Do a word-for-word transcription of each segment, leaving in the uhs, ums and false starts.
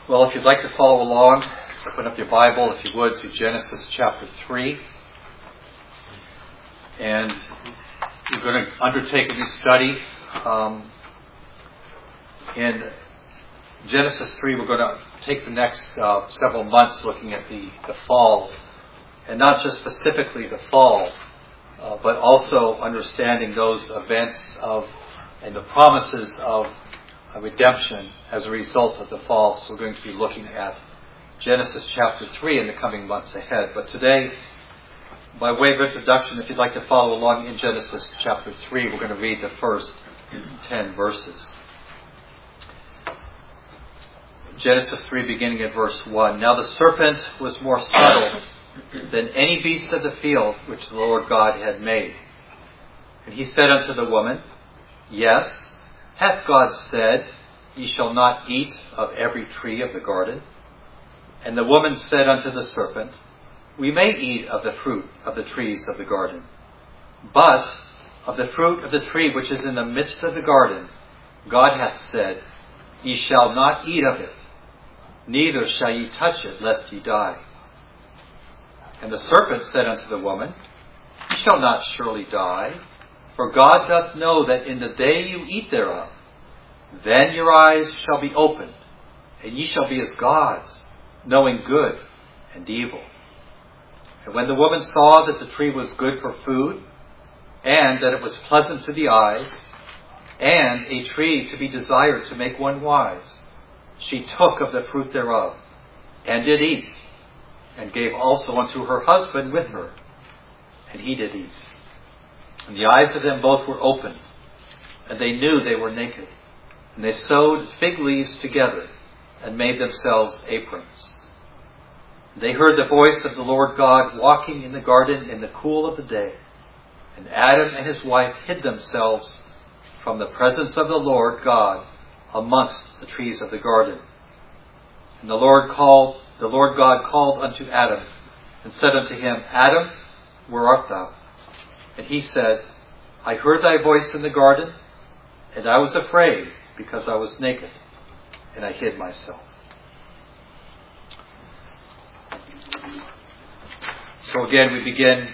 Well, if you'd like to follow along, open up your Bible, if you would, to Genesis chapter three. And we're going to undertake a new study. Um, in Genesis three, we're going to take the next uh, several months looking at the, the fall. And not just specifically the fall, uh, but also understanding those events of and the promises of a redemption as a result of the fall. So we're going to be looking at Genesis chapter three in the coming months ahead. But today, by way of introduction, if you'd like to follow along in Genesis chapter three, we're going to read the first ten verses. Genesis three, beginning at verse one. Now the serpent was more subtle than any beast of the field which the Lord God had made. And he said unto the woman, Yes, hath God said, Ye shall not eat of every tree of the garden? And the woman said unto the serpent, We may eat of the fruit of the trees of the garden. But of the fruit of the tree which is in the midst of the garden, God hath said, Ye shall not eat of it, neither shall ye touch it, lest ye die. And the serpent said unto the woman, Ye shall not surely die, for God doth know that in the day you eat thereof, then your eyes shall be opened, and ye shall be as gods, knowing good and evil. And when the woman saw that the tree was good for food, and that it was pleasant to the eyes, and a tree to be desired to make one wise, she took of the fruit thereof, and did eat, and gave also unto her husband with her, and he did eat. And the eyes of them both were opened, and they knew they were naked. And they sewed fig leaves together, and made themselves aprons. They heard the voice of the Lord God walking in the garden in the cool of the day. And Adam and his wife hid themselves from the presence of the Lord God amongst the trees of the garden. And the Lord called, the Lord God called unto Adam, and said unto him, Adam, where art thou? And he said, I heard thy voice in the garden, and I was afraid, because I was naked, and I hid myself. So again, we begin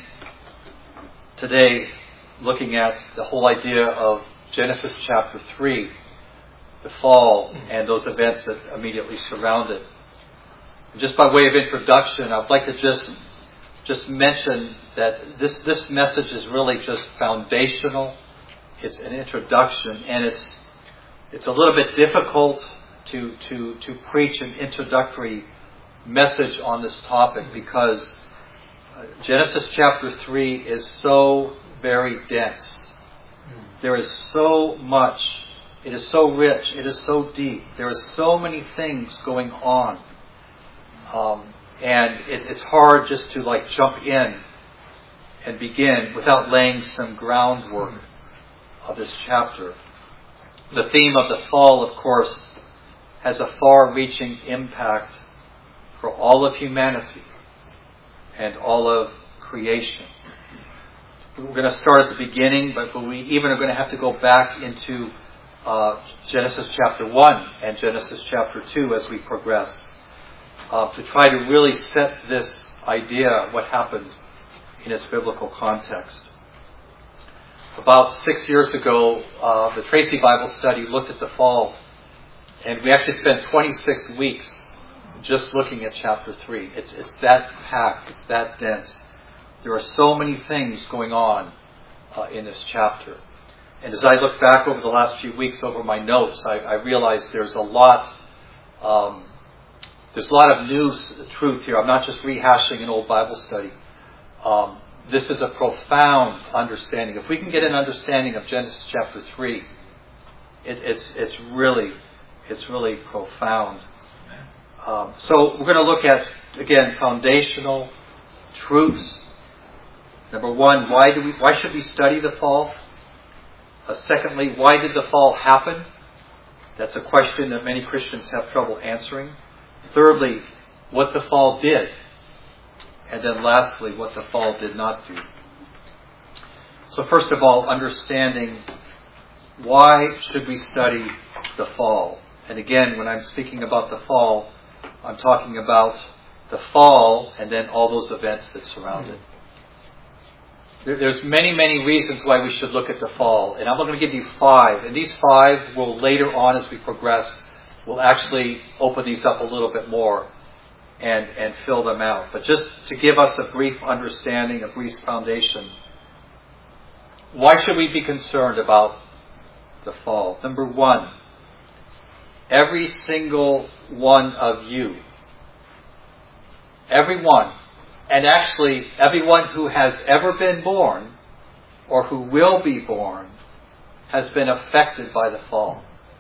today looking at the whole idea of Genesis chapter three, the fall, and those events that immediately surround it. And just by way of introduction, I'd like to just just mention that this, this message is really just foundational. It's an introduction, and it's it's a little bit difficult to to to preach an introductory message on this topic because Genesis chapter three is so very dense. There is so much. It is so rich. It is so deep. There are so many things going on. Um, and it, it's hard just to like jump in and begin without laying some groundwork of this chapter. The theme of the fall, of course, has a far-reaching impact for all of humanity and all of creation. We're going to start at the beginning, but we even are going to have to go back into uh, Genesis chapter one and Genesis chapter two as we progress uh, to try to really set this idea, what happened, in its biblical context. About six years ago, uh, the Tracy Bible Study looked at the fall, and we actually spent twenty-six weeks just looking at chapter three. It's it's that packed, it's that dense. There are so many things going on uh, in this chapter. And as I look back over the last few weeks over my notes, I, I realize there's a lot, um, there's a lot of new truth here. I'm not just rehashing an old Bible study. Um, this is a profound understanding. If we can get an understanding of Genesis chapter three, it, it's it's really it's really profound. Um, so we're going to look at, again, foundational truths. Number one, why do we? Why should we study the fall? Uh, secondly, why did the fall happen? That's a question that many Christians have trouble answering. Thirdly, what the fall did. And then lastly, what the fall did not do. So first of all, understanding why should we study the fall? And again, when I'm speaking about the fall, I'm talking about the fall and then all those events that surround it. There, there's many, many reasons why we should look at the fall. And I'm going to give you five. And these five will later on as we progress, we'll actually open these up a little bit more and, and fill them out. But just to give us a brief understanding, a brief foundation, why should we be concerned about the fall? Number one, every single one of you, everyone, and actually everyone who has ever been born or who will be born has been affected by the fall.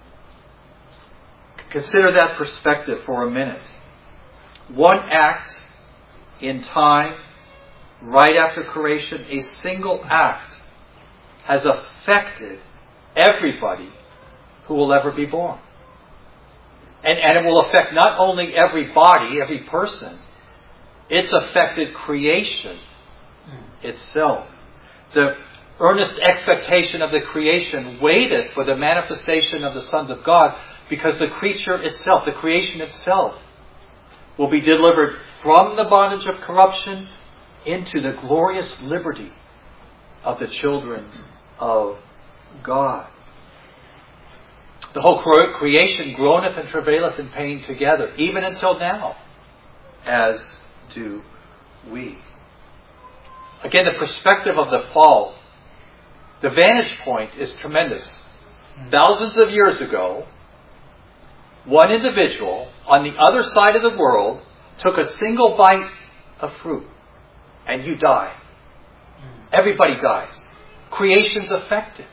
Consider that perspective for a minute. One act in time, right after creation, a single act has affected everybody who will ever be born. And, and it will affect not only every body, every person, it's affected creation itself. The earnest expectation of the creation waited for the manifestation of the sons of God, because the creature itself, the creation itself, will be delivered from the bondage of corruption into the glorious liberty of the children of God. The whole creation groaneth and travaileth in pain together, even until now, as do we. Again, the perspective of the fall, the vantage point is tremendous. Thousands of years ago, one individual on the other side of the world took a single bite of fruit, and you die. Everybody dies. Creation's affected.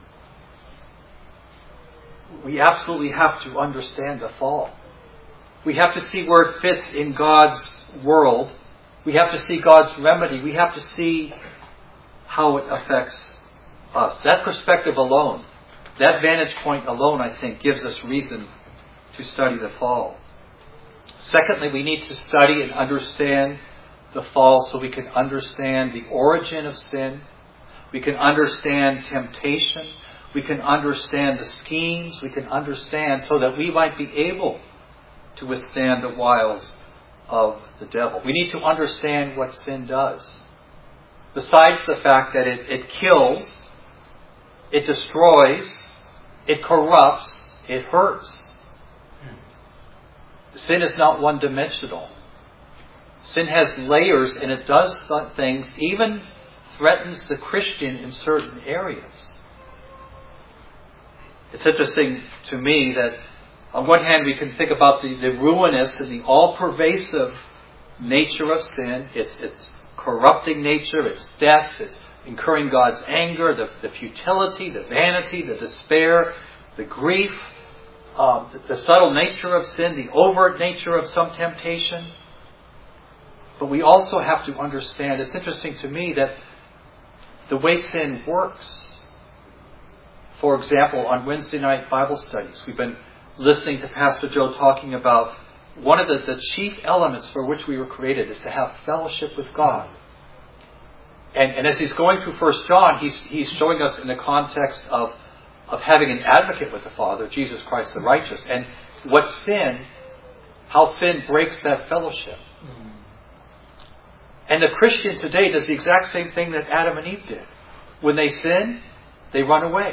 We absolutely have to understand the fall. We have to see where it fits in God's world. We have to see God's remedy. We have to see how it affects us. That perspective alone, that vantage point alone, I think, gives us reason to study the fall. Secondly, we need to study and understand the fall so we can understand the origin of sin. We can understand temptation. We can understand the schemes. We can understand so that we might be able to withstand the wiles of the devil. We need to understand what sin does. Besides the fact that it, it kills, it destroys, it corrupts, it hurts. Sin is not one-dimensional. Sin has layers, and it does things, even threatens the Christian in certain areas. It's interesting to me that on one hand we can think about the, the ruinous and the all-pervasive nature of sin, its, its corrupting nature, its death, its incurring God's anger, the, the futility, the vanity, the despair, the grief, um, the, the subtle nature of sin, the overt nature of some temptation. But we also have to understand, it's interesting to me that the way sin works. For example, on Wednesday night Bible studies, we've been listening to Pastor Joe talking about one of the, the chief elements for which we were created is to have fellowship with God. And, and as he's going through First John, he's, he's showing us in the context of, of having an advocate with the Father, Jesus Christ the righteous, and what sin, how sin breaks that fellowship. Mm-hmm. And the Christian today does the exact same thing that Adam and Eve did. When they sin, they run away.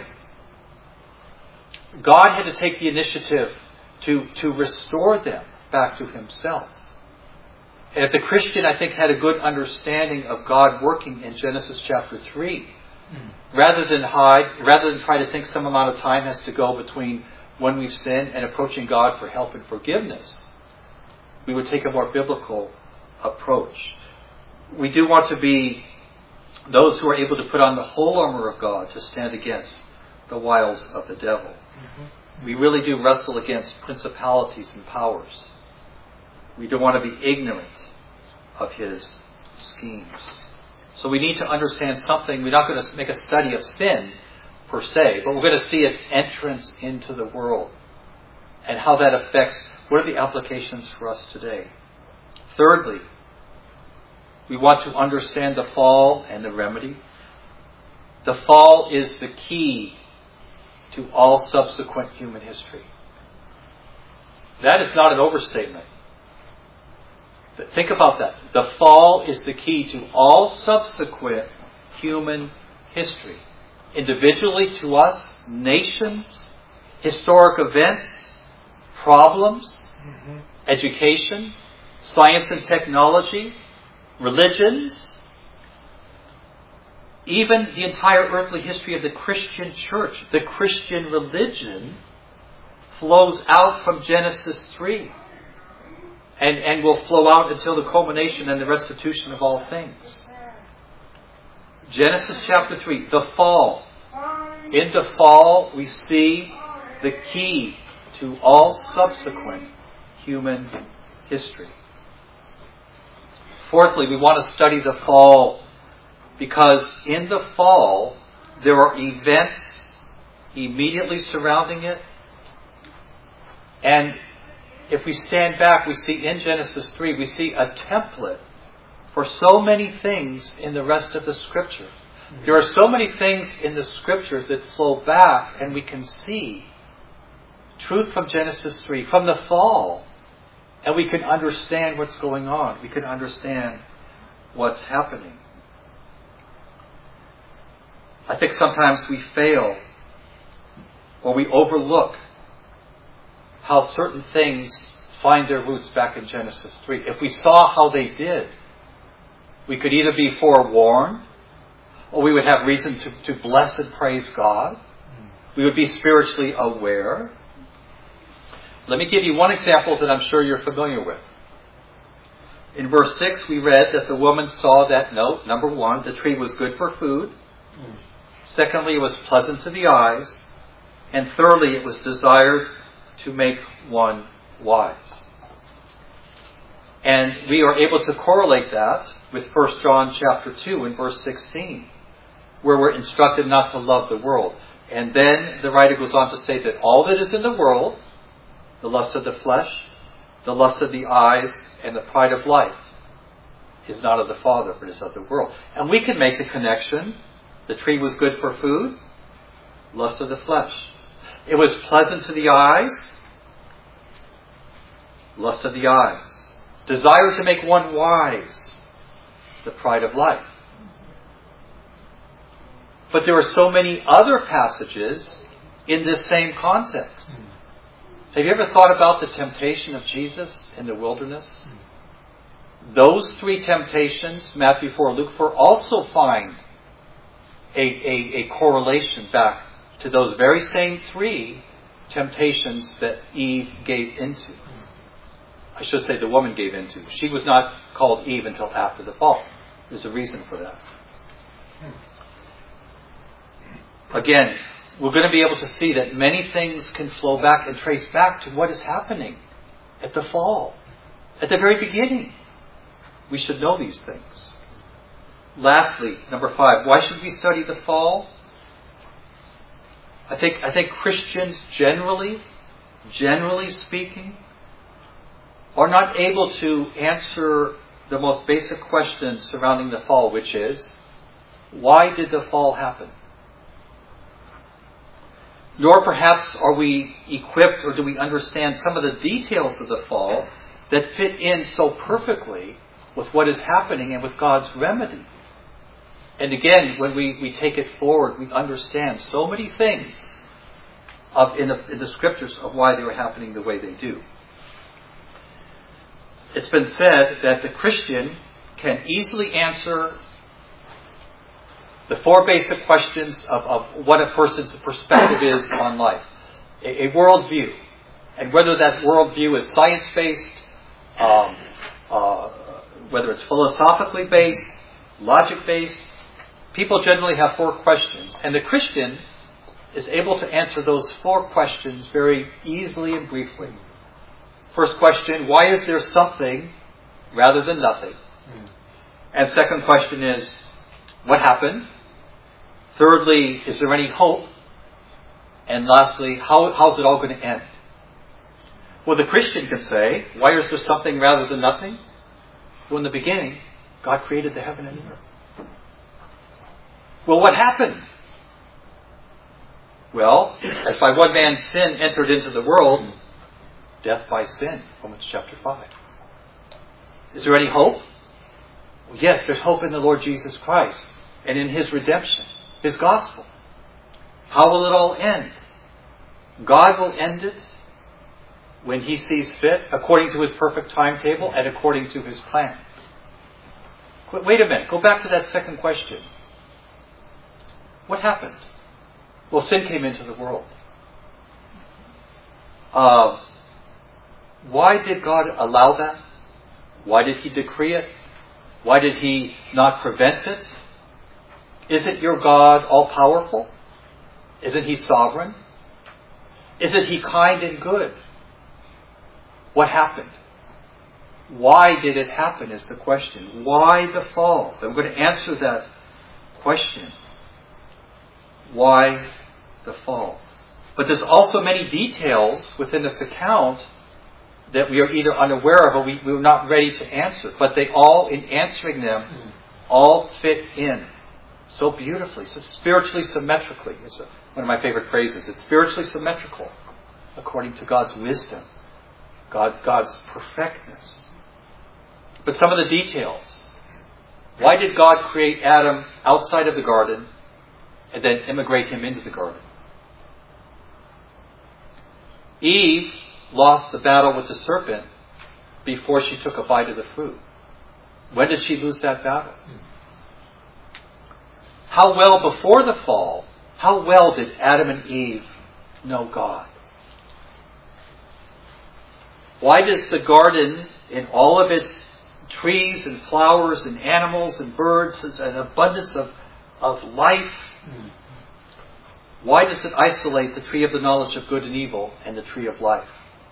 God had to take the initiative to, to restore them back to Himself. And if the Christian, I think, had a good understanding of God working in Genesis chapter three, mm. rather than hide, rather than try to think some amount of time has to go between when we've sinned and approaching God for help and forgiveness, we would take a more biblical approach. We do want to be those who are able to put on the whole armor of God to stand against the wiles of the devil. Mm-hmm. We really do wrestle against principalities and powers. We don't want to be ignorant of his schemes. So we need to understand something. We're not going to make a study of sin per se, but we're going to see its entrance into the world and how that affects, what are the applications for us today. Thirdly, we want to understand the fall and the remedy. The fall is the key to all subsequent human history. That is not an overstatement. Think about that. The fall is the key to all subsequent human history. Individually to us, nations, historic events, problems, mm-hmm. education, science and technology, religions, even the entire earthly history of the Christian church, the Christian religion, flows out from Genesis three and, and will flow out until the culmination and the restitution of all things. Genesis chapter three, the fall. In the fall, we see the key to all subsequent human history. Fourthly, we want to study the fall because in the fall, there are events immediately surrounding it. And if we stand back, we see in Genesis three, we see a template for so many things in the rest of the Scripture. There are so many things in the Scriptures that flow back and we can see truth from Genesis three, from the fall, and we can understand what's going on. We can understand what's happening. I think sometimes we fail or we overlook how certain things find their roots back in Genesis three. If we saw how they did, we could either be forewarned or we would have reason to, to bless and praise God. We would be spiritually aware. Let me give you one example that I'm sure you're familiar with. In verse six, we read that the woman saw that note. Number one, the tree was good for food. Secondly, it was pleasant to the eyes. And thirdly, it was desired to make one wise. And we are able to correlate that with First John chapter two and verse sixteen, where we're instructed not to love the world. And then the writer goes on to say that all that is in the world, the lust of the flesh, the lust of the eyes, and the pride of life, is not of the Father, but is of the world. And we can make the connection. The tree was good for food, lust of the flesh. It was pleasant to the eyes, lust of the eyes. Desire to make one wise, the pride of life. But there are so many other passages in this same context. Have you ever thought about the temptation of Jesus in the wilderness? Those three temptations, Matthew four, Luke four, also find a, a, a correlation back to those very same three temptations that Eve gave into. I should say the woman gave into. She was not called Eve until after the fall. There's a reason for that. Again, we're going to be able to see that many things can flow back and trace back to what is happening at the fall, at the very beginning. We should know these things. Lastly, number five, why should we study the fall? I think I think Christians generally, generally speaking, are not able to answer the most basic question surrounding the fall, which is, why did the fall happen? Nor perhaps are we equipped or do we understand some of the details of the fall that fit in so perfectly with what is happening and with God's remedy. And again, when we, we take it forward, we understand so many things of, in, the, in the Scriptures of why they were happening the way they do. It's been said that the Christian can easily answer the four basic questions of, of what a person's perspective is on life. A, a worldview. And whether that worldview is science-based, um, uh, whether it's philosophically based, logic-based, people generally have four questions. And the Christian is able to answer those four questions very easily and briefly. First question, why is there something rather than nothing? Mm. And second question is, what happened? Thirdly, is there any hope? And lastly, how, how's it all going to end? Well, the Christian can say, why is there something rather than nothing? Well, in the beginning, God created the heaven and earth. Well, what happened? Well, as by one man's sin entered into the world, death by sin, Romans chapter five. Is there any hope? Well, yes, there's hope in the Lord Jesus Christ and in His redemption, His gospel. How will it all end? God will end it when He sees fit, according to His perfect timetable and according to His plan. Wait a minute. Go back to that second question. What happened? Well, sin came into the world. Uh, why did God allow that? Why did He decree it? Why did He not prevent it? Isn't your God all-powerful? Isn't He sovereign? Isn't He kind and good? What happened? Why did it happen is the question. Why the fall? I'm going to answer that question. Why the fall? But there's also many details within this account that we are either unaware of or we, we're not ready to answer. But they all, in answering them, all fit in so beautifully, so spiritually symmetrically. It's a, one of my favorite phrases. It's spiritually symmetrical according to God's wisdom, God, God's perfectness. But some of the details. Why did God create Adam outside of the garden and then immigrate him into the garden? Eve lost the battle with the serpent before she took a bite of the fruit. When did she lose that battle? How well before the fall, how well did Adam and Eve know God? Why does the garden, in all of its trees and flowers and animals and birds and an abundance of, of life, why does it isolate the tree of the knowledge of good and evil and the tree of life?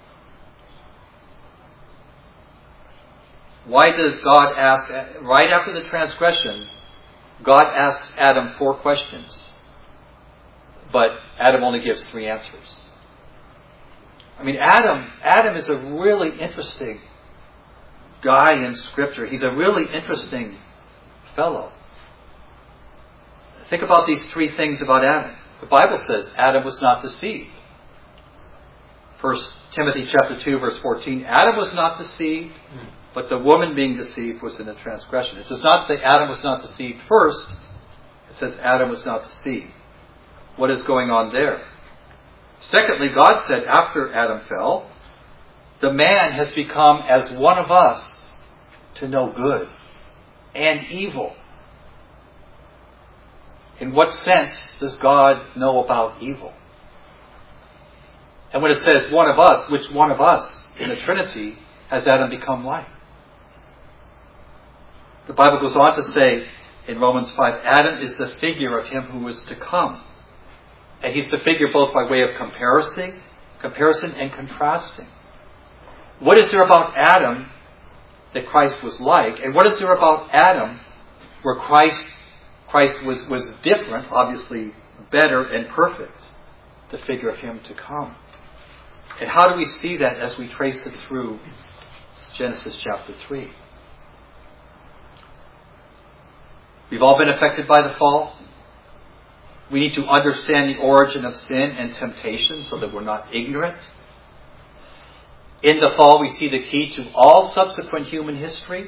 Why does God ask, right after the transgression, God asks Adam four questions, but Adam only gives three answers? I mean, Adam, Adam is a really interesting guy in Scripture. He's a really interesting fellow. Think about these three things about Adam. The Bible says Adam was not deceived. First Timothy chapter two, verse fourteen. Adam was not deceived, but the woman being deceived was in a transgression. It does not say Adam was not deceived first. It says Adam was not deceived. What is going on there? Secondly, God said after Adam fell, the man has become as one of us to know good and evil. In what sense does God know about evil? And when it says one of us, which one of us in the Trinity has Adam become like? The Bible goes on to say in Romans five, Adam is the figure of him who is to come. And he's the figure both by way of comparison, comparison and contrasting. What is there about Adam that Christ was like? And what is there about Adam where Christ Christ was, was different, obviously better and perfect, the figure of him to come? And how do we see that as we trace it through Genesis chapter three? We've all been affected by the fall. We need to understand the origin of sin and temptation so that we're not ignorant. In the fall, we see the key to all subsequent human history.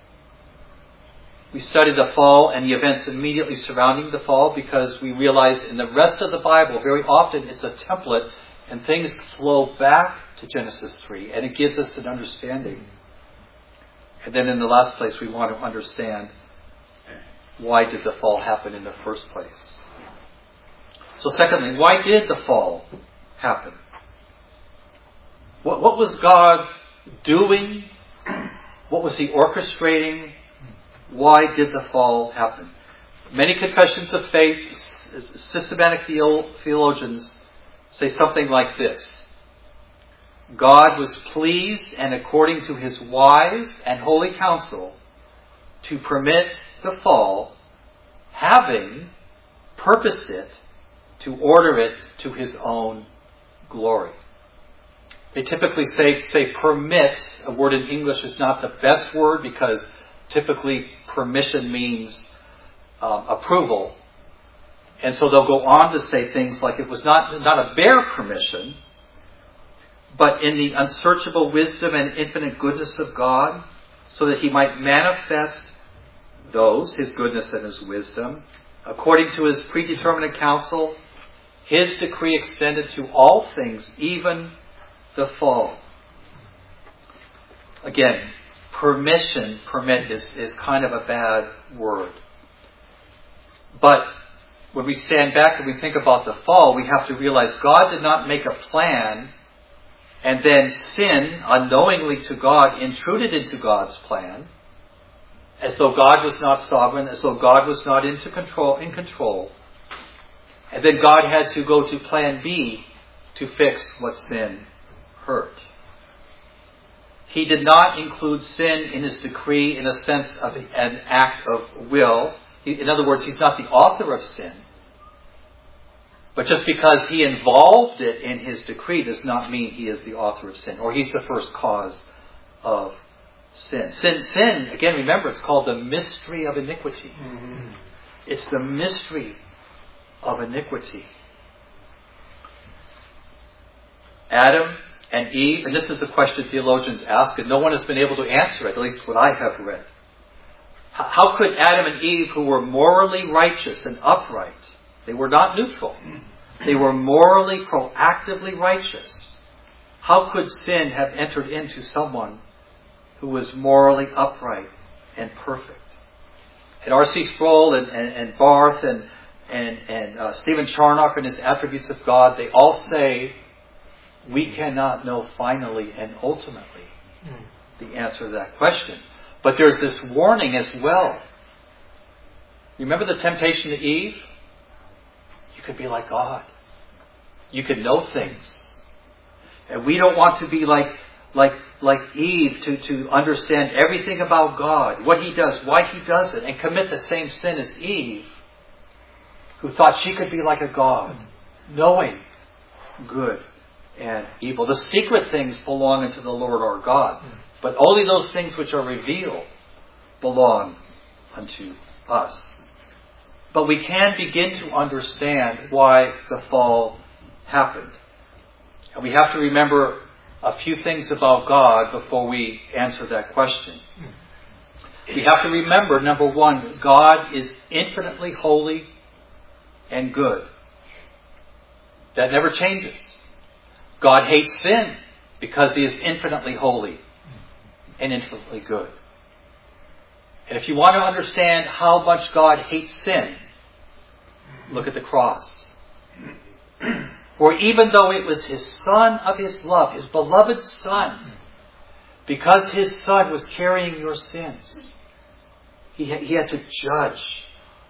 We study the fall and the events immediately surrounding the fall because we realize in the rest of the Bible, very often it's a template and things flow back to Genesis three and it gives us an understanding. And then in the last place, we want to understand why did the fall happen in the first place. So secondly, why did the fall happen? What, what was God doing? What was He orchestrating? Why did the fall happen? Many confessions of faith, systematic theologians say something like this. God was pleased and according to His wise and holy counsel to permit the fall, having purposed it to order it to His own glory. They typically say, say permit. A word in English is not the best word because typically permission means um, approval. And so they'll go on to say things like it was not, not a bare permission, but in the unsearchable wisdom and infinite goodness of God, so that he might manifest those, his goodness and his wisdom, according to his predeterminate counsel. His decree extended to all things, even the fall. Again, permission, permit is, is kind of a bad word. But when we stand back and we think about the fall, we have to realize God did not make a plan and then sin, unknowingly to God, intruded into God's plan, as though God was not sovereign, as though God was not into control, in control. And then God had to go to plan B to fix what sin hurt. He did not include sin in his decree in a sense of an act of will. In other words, he's not the author of sin. But just because he involved it in his decree does not mean he is the author of sin, or he's the first cause of sin. Sin, sin again, remember, it's called the mystery of iniquity. Mm-hmm. It's the mystery of iniquity. Adam and Eve, and this is a question theologians ask, and no one has been able to answer it, at least what I have read. How could Adam and Eve, who were morally righteous and upright, they were not neutral, they were morally, proactively righteous, how could sin have entered into someone who was morally upright and perfect? And R C Sproul and, and, and Barth and, and, and uh, Stephen Charnock in his Attributes of God, they all say we cannot know finally and ultimately the answer to that question. But there's this warning as well. Remember the temptation to Eve? You could be like God. You could know things. And we don't want to be like like like Eve to, to understand everything about God, what he does, why he does it, and commit the same sin as Eve, who thought she could be like a God, knowing good and evil. The secret things belong unto the Lord our God, but only those things which are revealed belong unto us. But we can begin to understand why the fall happened. And we have to remember a few things about God before we answer that question. We have to remember, number one, God is infinitely holy and good. That never changes. God hates sin because he is infinitely holy and infinitely good. And if you want to understand how much God hates sin, look at the cross. For even though it was his Son of his love, his beloved Son, because his Son was carrying your sins, he had, he had to judge.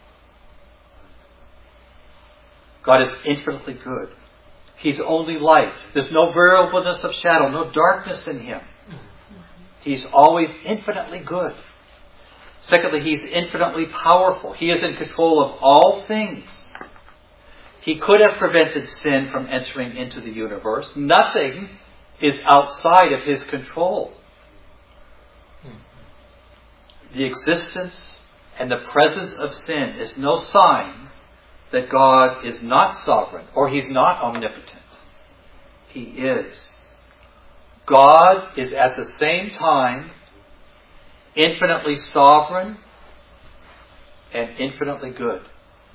God is infinitely good. He's only light. There's no variableness of shadow, no darkness in him. He's always infinitely good. Secondly, he's infinitely powerful. He is in control of all things. He could have prevented sin from entering into the universe. Nothing is outside of his control. The existence and the presence of sin is no sign that God is not sovereign or he's not omnipotent. He is. God is at the same time infinitely sovereign and infinitely good.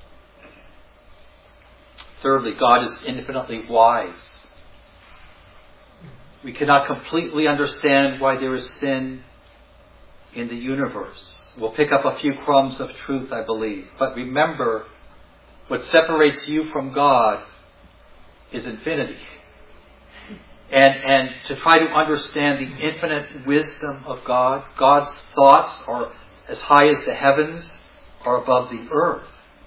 Thirdly, God is infinitely wise. We cannot completely understand why there is sin in the universe. We'll pick up a few crumbs of truth, I believe. But remember, what separates you from God is infinity. And, and to try to understand the infinite wisdom of God, God's thoughts are as high as the heavens are above the earth.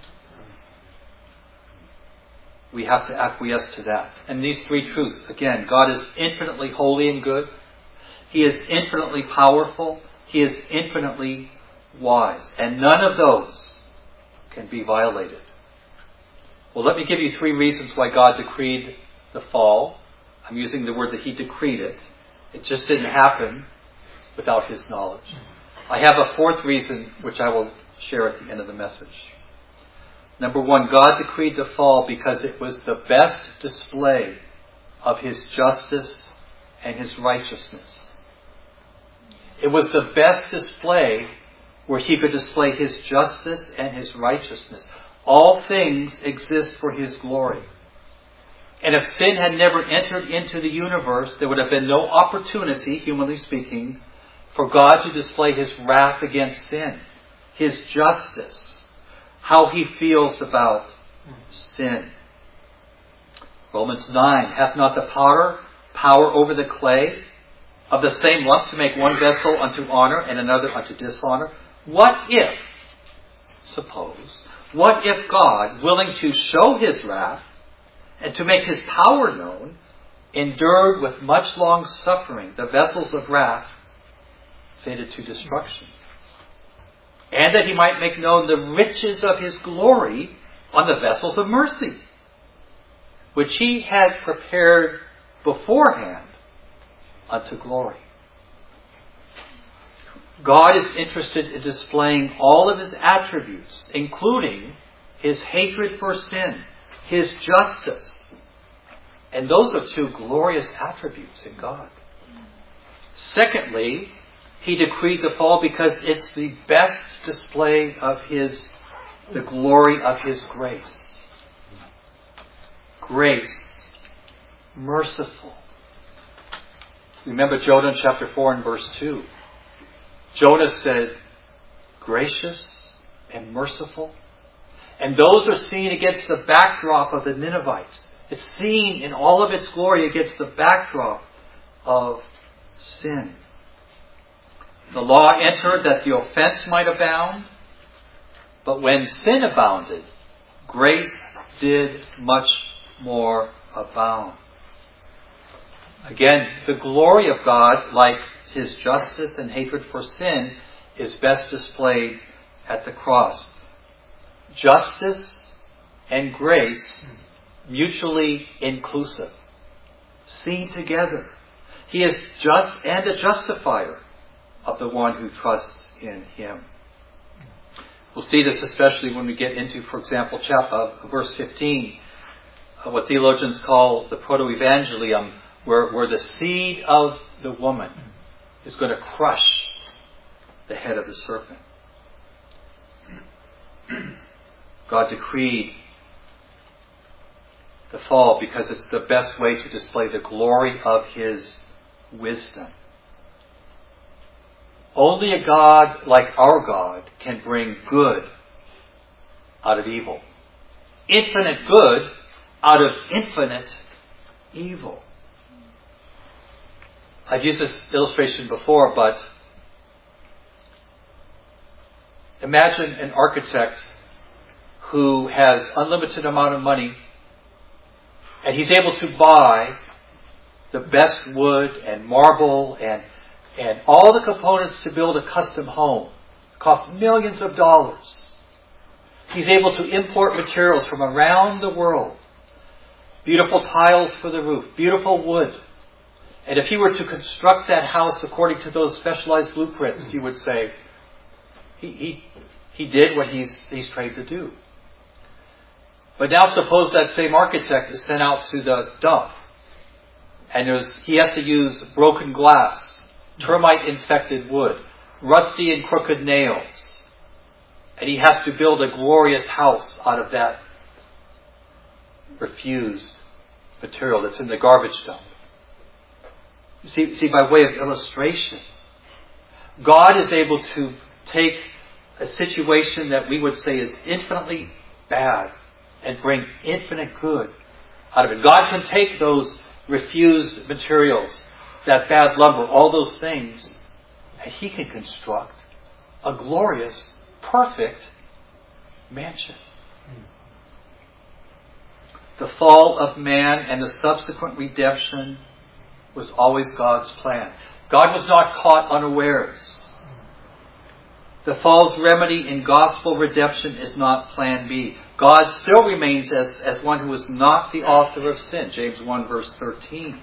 We have to acquiesce to that. And these three truths, again, God is infinitely holy and good. He is infinitely powerful. He is infinitely wise. And none of those can be violated. Well, let me give you three reasons why God decreed the fall. I'm using the word that he decreed it. It just didn't happen without his knowledge. I have a fourth reason, which I will share at the end of the message. Number one, God decreed the fall because it was the best display of his justice and his righteousness. It was the best display where he could display his justice and his righteousness. All things exist for his glory. And if sin had never entered into the universe, there would have been no opportunity, humanly speaking, for God to display his wrath against sin, his justice, how he feels about sin. Romans nine, hath not the power, power over the clay of the same lump to make one vessel unto honor and another unto dishonor? What if, suppose, what if God, willing to show his wrath and to make his power known, endured with much long suffering the vessels of wrath fated to destruction, and that he might make known the riches of his glory on the vessels of mercy, which he had prepared beforehand unto glory. God is interested in displaying all of his attributes, including his hatred for sin, his justice. And those are two glorious attributes in God. Secondly, he decreed the fall because it's the best display of his, the glory of his grace. Grace. Merciful. Remember Jonah chapter four and verse two. Jonah said, gracious and merciful. And those are seen against the backdrop of the Ninevites. It's seen in all of its glory against the backdrop of sin. The law entered that the offense might abound, but when sin abounded, grace did much more abound. Again, the glory of God, like his justice and hatred for sin, is best displayed at the cross. Justice and grace mutually inclusive, seen together. He is just and a justifier of the one who trusts in him. We'll see this especially when we get into, for example, chapter, uh, verse fifteen, uh, what theologians call the proto-evangelium, where, where the seed of the woman is going to crush the head of the serpent. God decreed the fall because it's the best way to display the glory of his wisdom. Only a God like our God can bring good out of evil. Infinite good out of infinite evil. I've used this illustration before, but imagine an architect who has unlimited amount of money, and he's able to buy the best wood and marble and and all the components to build a custom home. It costs millions of dollars. He's able to import materials from around the world. Beautiful tiles for the roof, beautiful wood. And if he were to construct that house according to those specialized blueprints, you would say, he he, he did what he's he's trained to do. But now suppose that same architect is sent out to the dump, and there's, he has to use broken glass, termite-infected wood, rusty and crooked nails, and he has to build a glorious house out of that refused material that's in the garbage dump. See, see, by way of illustration, God is able to take a situation that we would say is infinitely bad and bring infinite good out of it. God can take those refused materials, that bad lumber, all those things, and he can construct a glorious, perfect mansion. The fall of man and the subsequent redemption was always God's plan. God was not caught unawares. The fall's remedy in gospel redemption is not plan B. God still remains as, as one who is not the author of sin. James one verse thirteen.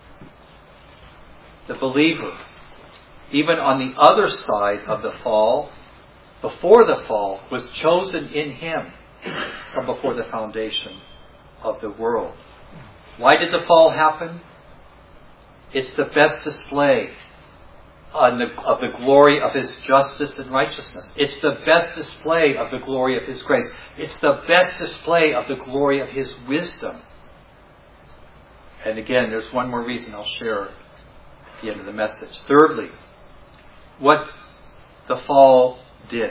The believer, even on the other side of the fall, before the fall, was chosen in him from before the foundation of the world. Why did the fall happen? It's the best display on the, of the glory of His justice and righteousness. It's the best display of the glory of His grace. It's the best display of the glory of His wisdom. And again, there's one more reason I'll share at the end of the message. Thirdly, what the fall did.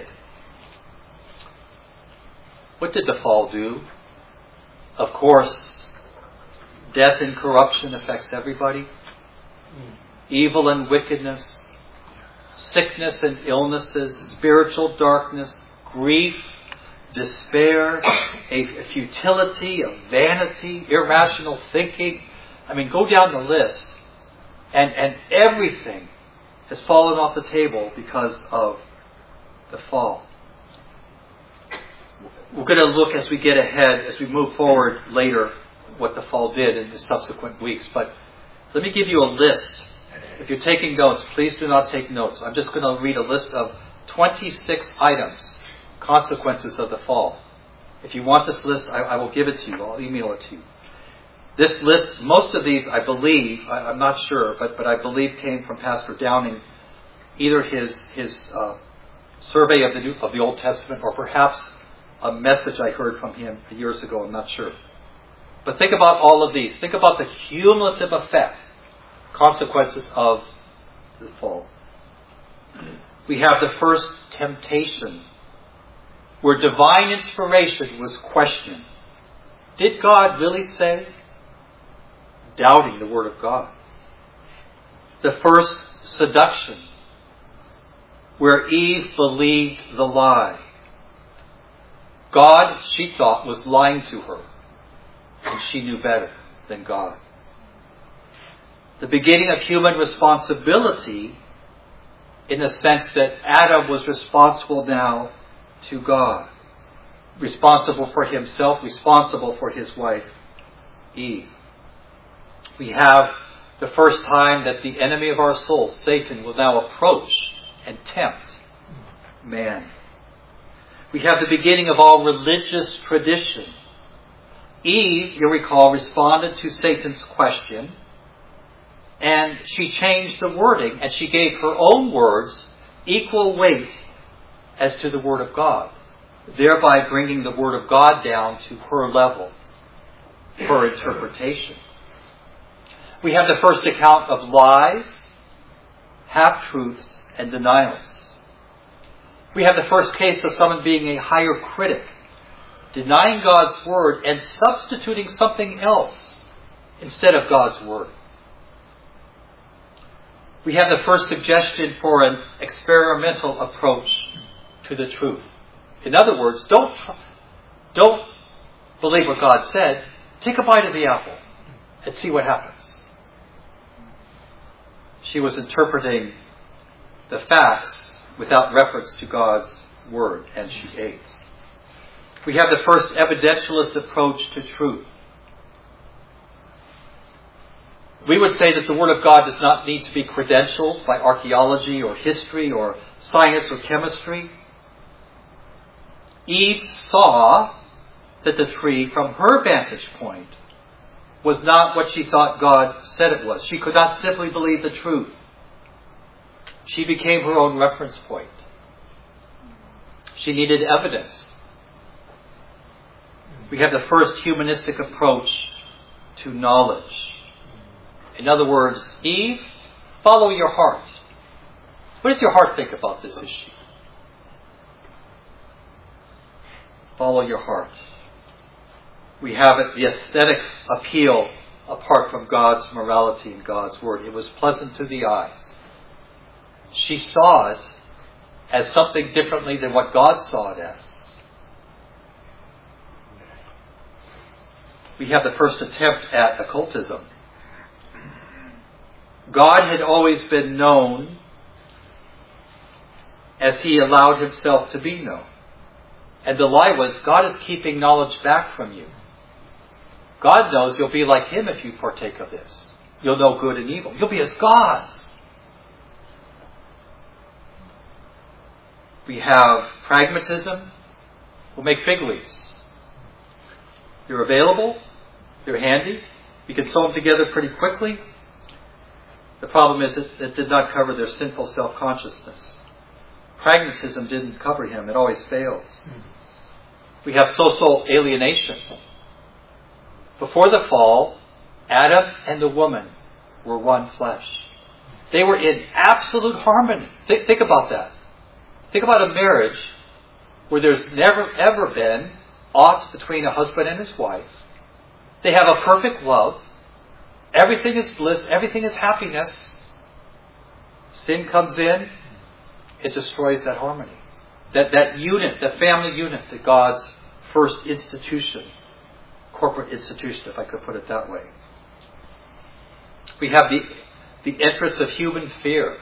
What did the fall do? Of course, death and corruption affects everybody. Evil and wickedness, sickness and illnesses, spiritual darkness, grief, despair, a futility, a vanity, irrational thinking. I mean, go down the list. And, and everything has fallen off the table because of the fall. We're going to look as we get ahead, as we move forward later, what the fall did in the subsequent weeks. But let me give you a list. If you're taking notes, please do not take notes. I'm just going to read a list of twenty-six items, consequences of the fall. If you want this list, I, I will give it to you. I'll email it to you. This list, most of these, I believe, I, I'm not sure, but, but I believe came from Pastor Downing, either his his uh, survey of the New, of the Old Testament, or perhaps a message I heard from him years ago. I'm not sure. But think about all of these. Think about the cumulative effect, consequences of the fall. We have the first temptation, where divine inspiration was questioned. Did God really say? Doubting the Word of God. The first seduction, where Eve believed the lie. God, she thought, was lying to her, and she knew better than God. The beginning of human responsibility, in the sense that Adam was responsible now to God. Responsible for himself, responsible for his wife, Eve. We have the first time that the enemy of our soul, Satan, will now approach and tempt man. We have the beginning of all religious tradition. Eve, you recall, responded to Satan's question, and she changed the wording, and she gave her own words equal weight as to the Word of God, thereby bringing the Word of God down to her level, her interpretation. We have the first account of lies, half-truths, and denials. We have the first case of someone being a higher critic, denying God's Word and substituting something else instead of God's Word. We have the first suggestion for an experimental approach to the truth. In other words, don't, don't believe what God said. Take a bite of the apple and see what happens. She was interpreting the facts without reference to God's Word, and she ate. We have the first evidentialist approach to truth. We would say that the Word of God does not need to be credentialed by archaeology or history or science or chemistry. Eve saw that the tree, from her vantage point, was not what she thought God said it was. She could not simply believe the truth. She became her own reference point. She needed evidence. We have the first humanistic approach to knowledge. In other words, Eve, follow your heart. What does your heart think about this issue? Follow your heart. We have it, the aesthetic appeal apart from God's morality and God's Word. It was pleasant to the eyes. She saw it as something differently than what God saw it as. We have the first attempt at occultism. God had always been known as He allowed Himself to be known. And the lie was, God is keeping knowledge back from you. God knows you'll be like Him if you partake of this. You'll know good and evil. You'll be as gods. We have pragmatism. We'll make fig leaves. They're available. They're handy. You can sew them together pretty quickly. The problem is it, it did not cover their sinful self-consciousness. Pragmatism didn't cover him. It always fails. We have social alienation. Before the fall, Adam and the woman were one flesh. They were in absolute harmony. Think, think about that. Think about a marriage where there's never ever been aught between a husband and his wife. They have a perfect love. Everything is bliss. Everything is happiness. Sin comes in. It destroys that harmony. That, that unit, the family unit, that God's first institution, corporate institution, if I could put it that way. We have the, the entrance of human fear.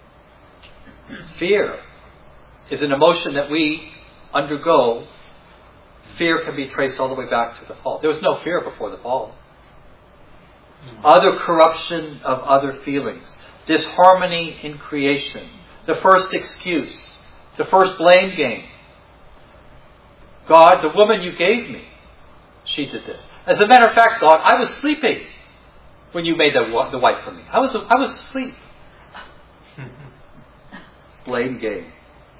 Fear is an emotion that we undergo. Fear can be traced all the way back to the fall. There was no fear before the fall. Other corruption of other feelings. Disharmony in creation. The first excuse. The first blame game. God, the woman you gave me, she did this. As a matter of fact, God, I was sleeping when you made the, the wife for me. I was, I was asleep. Blame game.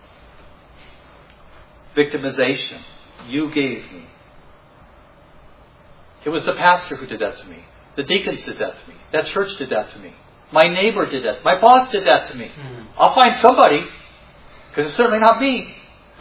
Victimization. You gave me. It was the pastor who did that to me. The deacons did that to me. That church did that to me. My neighbor did that. My boss did that to me. Mm. I'll find somebody, because it's certainly not me.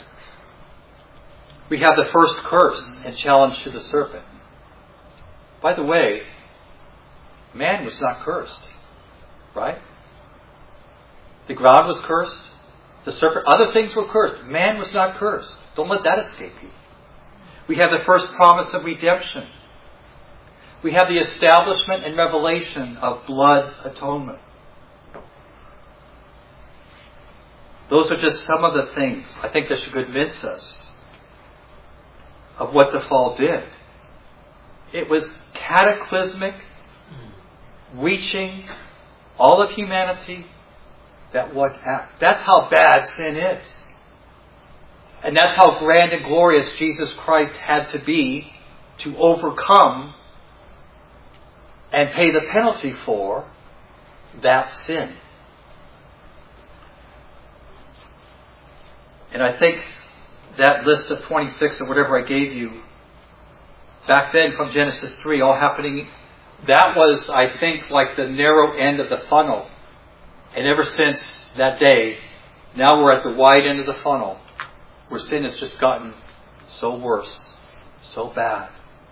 We have the first curse and challenge to the serpent. By the way, man was not cursed, right? The ground was cursed. The serpent, other things were cursed. Man was not cursed. Don't let that escape you. We have the first promise of redemption. We have the establishment and revelation of blood atonement. Those are just some of the things I think that should convince us of what the fall did. It was cataclysmic, reaching all of humanity. That one act. That's how bad sin is. And that's how grand and glorious Jesus Christ had to be to overcome and pay the penalty for that sin. And I think that list of twenty-six or whatever I gave you back then from Genesis three, all happening, that was, I think, like the narrow end of the funnel. And ever since that day, now we're at the wide end of the funnel, where sin has just gotten so worse, so bad.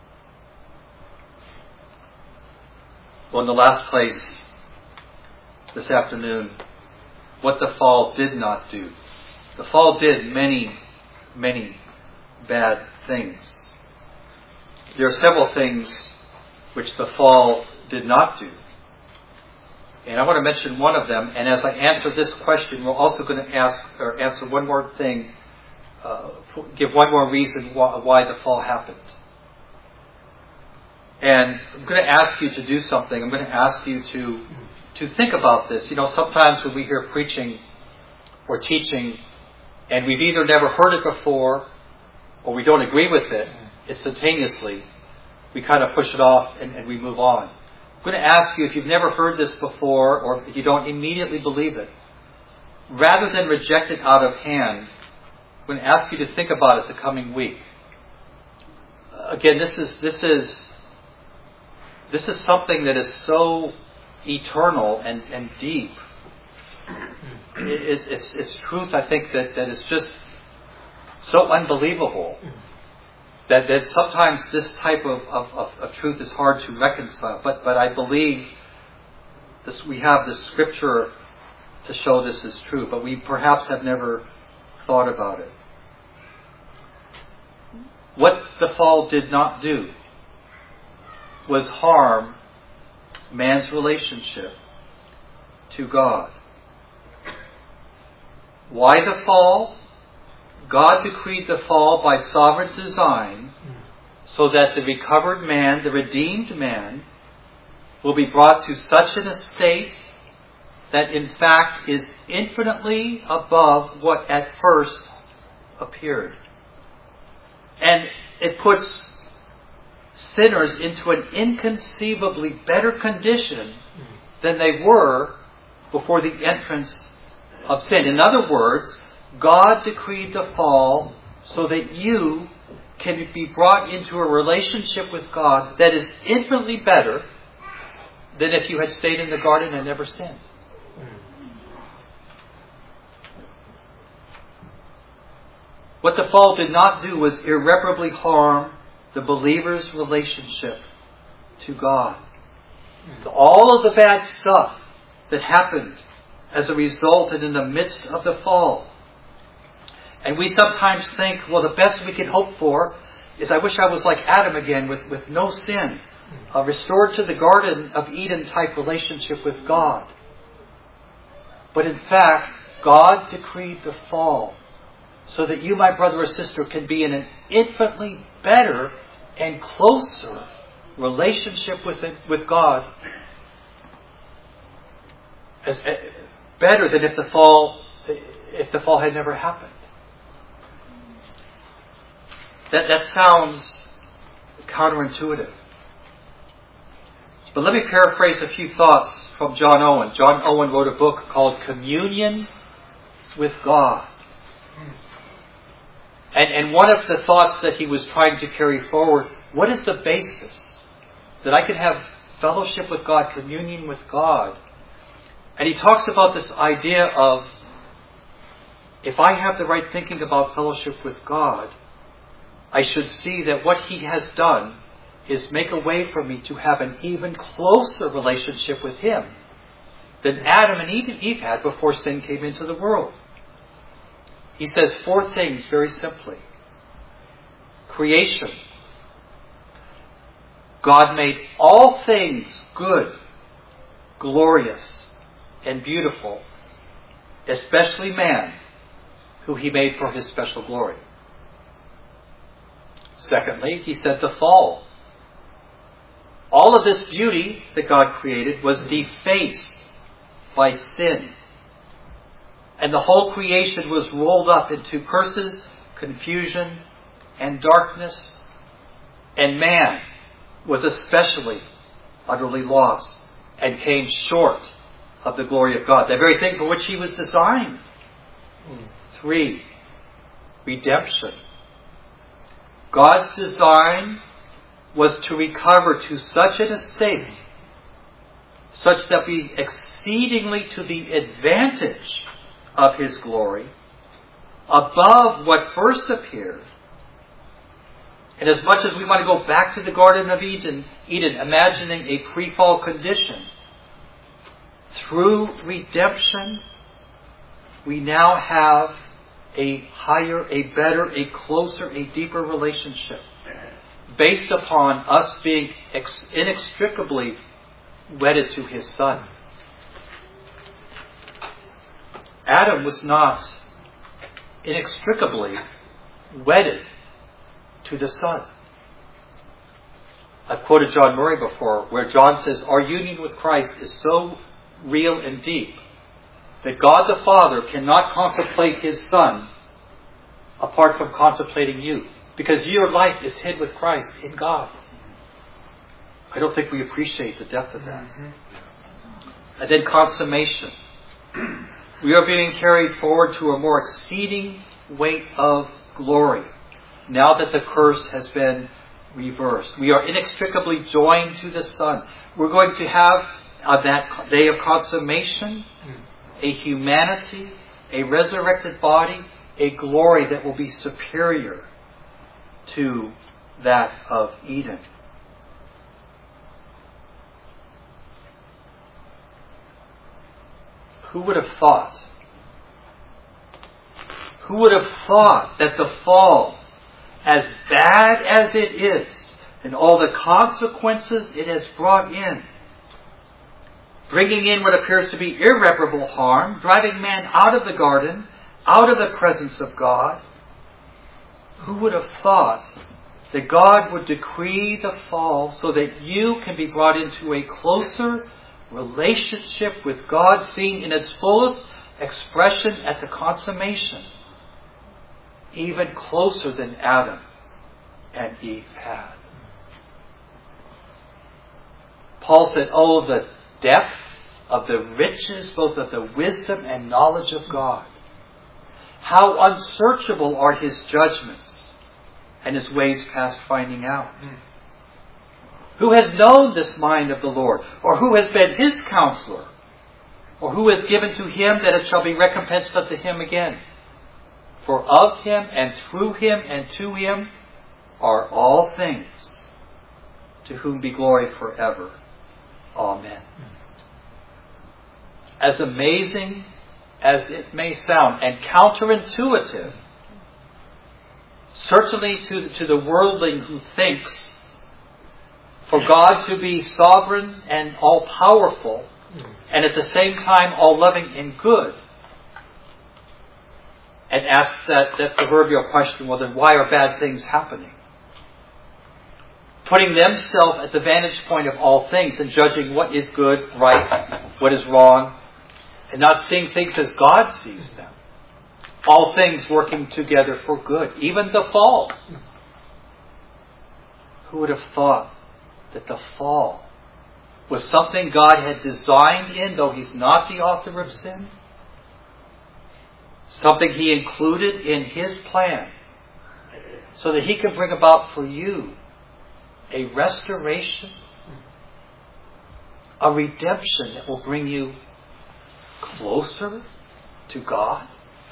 Well, in the last place, this afternoon, what the fall did not do. The fall did many, many bad things. There are several things which the fall did not do. And I want to mention one of them. And as I answer this question, we're also going to ask or answer one more thing, uh, give one more reason why, why the fall happened. And I'm going to ask you to do something. I'm going to ask you to to think about this. You know, sometimes when we hear preaching or teaching, and we've either never heard it before, or we don't agree with it instantaneously, we kind of push it off and, and we move on. I'm going to ask you, if you've never heard this before, or if you don't immediately believe it, rather than reject it out of hand, I'm going to ask you to think about it the coming week. Again, this is this is this is something that is so eternal and, and deep. It, it's, it's it's truth, I think, that, that is just so unbelievable that, that sometimes this type of, of, of, of truth is hard to reconcile. But but I believe this, we have the Scripture to show this is true, but we perhaps have never thought about it. What the fall did not do was harm man's relationship to God. Why the fall? God decreed the fall by sovereign design so that the recovered man, the redeemed man, will be brought to such an estate that in fact is infinitely above what at first appeared. And it puts sinners into an inconceivably better condition than they were before the entrance of sin. In other words, God decreed the fall so that you can be brought into a relationship with God that is infinitely better than if you had stayed in the garden and never sinned. What the fall did not do was irreparably harm the believer's relationship to God. All of the bad stuff that happened as a result and in the midst of the fall. And we sometimes think, well, the best we can hope for is I wish I was like Adam again with, with no sin. Uh, restored to the Garden of Eden type relationship with God. But in fact, God decreed the fall so that you, my brother or sister, can be in an infinitely better and closer relationship with it, with God, as uh, better than if the fall if the fall had never happened. That that sounds counterintuitive. But let me paraphrase a few thoughts from John Owen. John Owen wrote a book called Communion with God. And, and one of the thoughts that he was trying to carry forward, what is the basis that I can have fellowship with God, communion with God? And he talks about this idea of, if I have the right thinking about fellowship with God, I should see that what He has done is make a way for me to have an even closer relationship with Him than Adam and Eve, Eve had before sin came into the world. He says four things very simply. Creation. God made all things good, glorious, and beautiful, especially man, who He made for His special glory. Secondly, He said the fall. All of this beauty that God created was defaced by sin. And the whole creation was rolled up into curses, confusion, and darkness. And man was especially utterly lost and came short of the glory of God, the very thing for which he was designed. Three, redemption. God's design was to recover to such an estate, such that we exceedingly to the advantage of His glory, above what first appeared. And as much as we want to go back to the Garden of Eden, Eden, imagining a pre-fall condition, through redemption, we now have a higher, a better, a closer, a deeper relationship based upon us being ex- inextricably wedded to His Son. Adam was not inextricably wedded to the Son. I've quoted John Murray before, where John says, our union with Christ is so real and deep that God the Father cannot contemplate His Son apart from contemplating you. Because your life is hid with Christ in God. I don't think we appreciate the depth of that. Mm-hmm. And then consummation. We are being carried forward to a more exceeding weight of glory, now that the curse has been reversed. We are inextricably joined to the Son. We're going to have on that day of consummation a humanity, a resurrected body, a glory that will be superior to that of Eden. Who would have thought? Who would have thought that the fall, as bad as it is, and all the consequences it has brought in, bringing in what appears to be irreparable harm, driving man out of the garden, out of the presence of God, who would have thought that God would decree the fall so that you can be brought into a closer relationship with God, seen in its fullest expression at the consummation, even closer than Adam and Eve had. Paul said, oh, the depth of the riches, both of the wisdom and knowledge of God. How unsearchable are His judgments and His ways past finding out. Who has known this mind of the Lord? Or who has been His counselor? Or who has given to Him that it shall be recompensed unto Him again? For of Him and through Him and to Him are all things, to whom be glory forever. Amen. As amazing as it may sound, and counterintuitive, certainly to, to the worldling who thinks for God to be sovereign and all-powerful, and at the same time all-loving and good, and asks that, that proverbial question, well then why are bad things happening? Putting themselves at the vantage point of all things and judging what is good, right, what is wrong, and not seeing things as God sees them. All things working together for good, even the fall. Who would have thought that the fall was something God had designed in, though He's not the author of sin? Something He included in His plan so that He can bring about for you a restoration, a redemption that will bring you closer to God.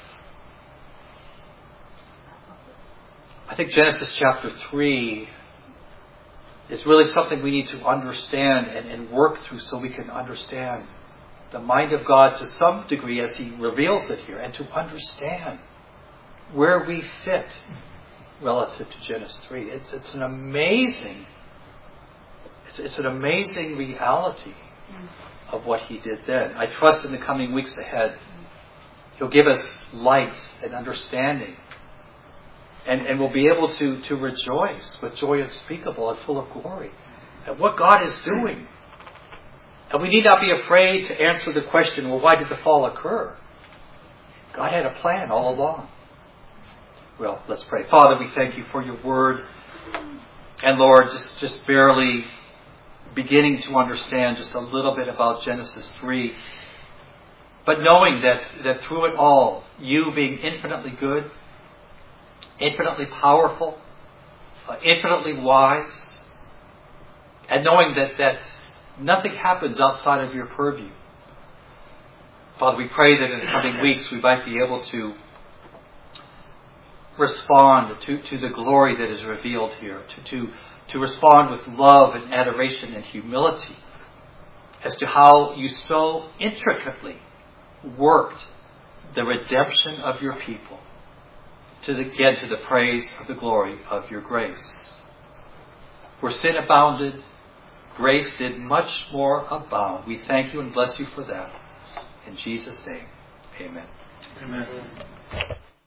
I think Genesis chapter three is really something we need to understand and, and work through so we can understand the mind of God to some degree as He reveals it here, and to understand where we fit relative to Genesis three. It's, it's an amazing, it's, it's an amazing reality of what He did then. I trust in the coming weeks ahead, He'll give us light and understanding. And, and we'll be able to, to rejoice with joy unspeakable and full of glory at what God is doing. And we need not be afraid to answer the question, well, why did the fall occur? God had a plan all along. Well, let's pray. Father, we thank You for Your word. And Lord, just, just barely beginning to understand just a little bit about Genesis three. But knowing that, that through it all, You being infinitely good, infinitely powerful, uh, infinitely wise, and knowing that, that nothing happens outside of Your purview. Father, we pray that in the coming weeks we might be able to respond to, to the glory that is revealed here, to, to, to respond with love and adoration and humility as to how You so intricately worked the redemption of Your people, to the, again to the praise of the glory of Your grace. Where sin abounded, grace did much more abound. We thank You and bless You for that. In Jesus' name, amen. Amen.